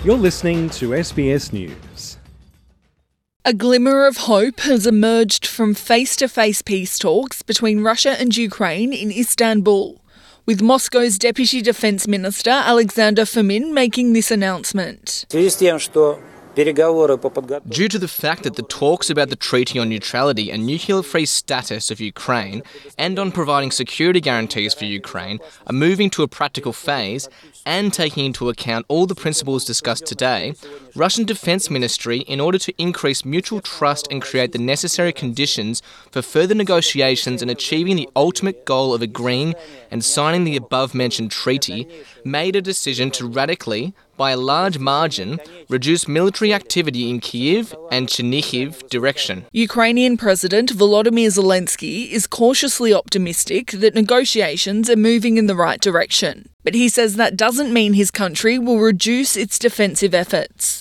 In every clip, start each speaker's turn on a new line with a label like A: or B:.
A: You're listening to SBS News.
B: A glimmer of hope has emerged from face-to-face peace talks between Russia and Ukraine in Istanbul, with Moscow's Deputy Defence Minister Alexander Fomin making this announcement.
C: Due to the fact that the talks about the Treaty on Neutrality and nuclear-free status of Ukraine and on providing security guarantees for Ukraine are moving to a practical phase and taking into account all the principles discussed today, Russian Defence Ministry, in order to increase mutual trust and create the necessary conditions for further negotiations and achieving the ultimate goal of agreeing and signing the above-mentioned treaty, made a decision to radically, by a large margin, reduce military activity in Kyiv and Chernihiv direction.
B: Ukrainian President Volodymyr Zelensky is cautiously optimistic that negotiations are moving in the right direction. But he says that doesn't mean his country will reduce its defensive efforts.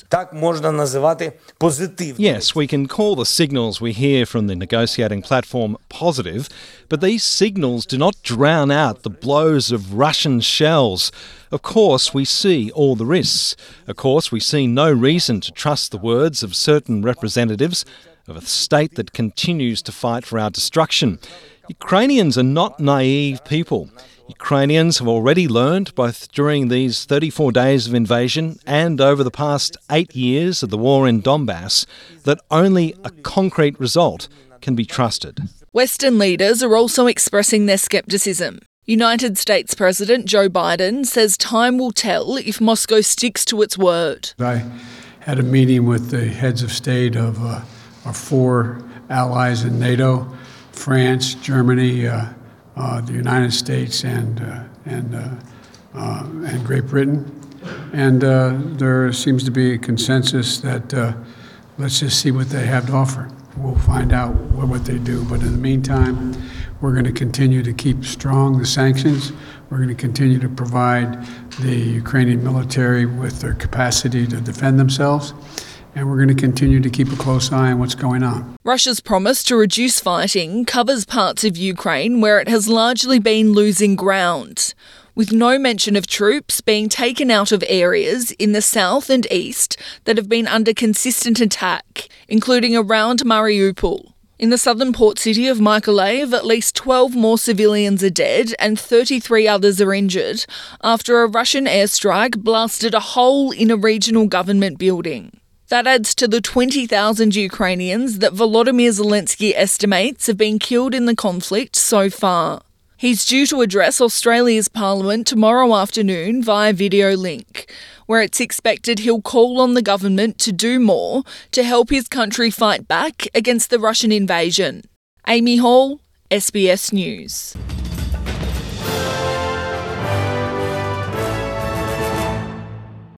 A: Yes, we can call the signals we hear from the negotiating platform positive, but these signals do not drown out the blows of Russian shells. Of course, we see all the risks. Of course, we see no reason to trust the words of certain representatives of a state that continues to fight for our destruction. Ukrainians are not naive people. Ukrainians have already learned, both during these 34 days of invasion and over the past 8 years of the war in Donbass, that only a concrete result can be trusted.
B: Western leaders are also expressing their scepticism. United States President Joe Biden says time will tell if Moscow sticks to its word.
D: I had a meeting with the heads of state of our 4 allies in NATO, France, Germany, the United States, and Great Britain. And there seems to be a consensus that let's just see what they have to offer. We'll find out what they do. But in the meantime, we're going to continue to keep strong the sanctions. We're going to continue to provide the Ukrainian military with their capacity to defend themselves. And we're going to continue to keep a close eye on what's going on.
B: Russia's promise to reduce fighting covers parts of Ukraine where it has largely been losing ground, with no mention of troops being taken out of areas in the south and east that have been under consistent attack, including around Mariupol. In the southern port city of Mykolaiv, at least 12 more civilians are dead and 33 others are injured after a Russian airstrike blasted a hole in a regional government building. That adds to the 20,000 Ukrainians that Volodymyr Zelensky estimates have been killed in the conflict so far. He's due to address Australia's Parliament tomorrow afternoon via video link, where it's expected he'll call on the government to do more to help his country fight back against the Russian invasion. Amy Hall, SBS News.